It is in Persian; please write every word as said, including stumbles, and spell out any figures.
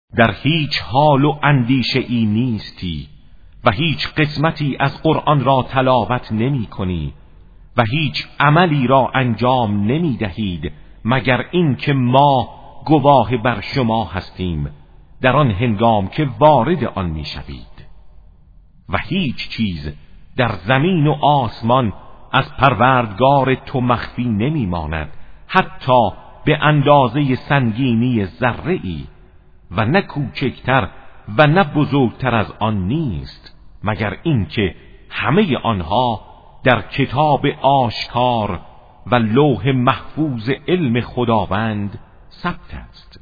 در هیچ حال و اندیشه ای نیستی و هیچ قسمتی از قرآن را تلاوت نمی کنی و هیچ عملی را انجام نمی دهید مگر این که ما گواه بر شما هستیم در آن هنگام که وارد آن می شوید. و هیچ چیز در زمین و آسمان از پروردگار تو مخفی نمی ماند، حتی به اندازه سنگینی ذره ای، و نه کوچکتر و نه بزرگتر از آن نیست مگر اینکه همه آنها در کتاب آشکار و لوح محفوظ علم خداوند ثبت است.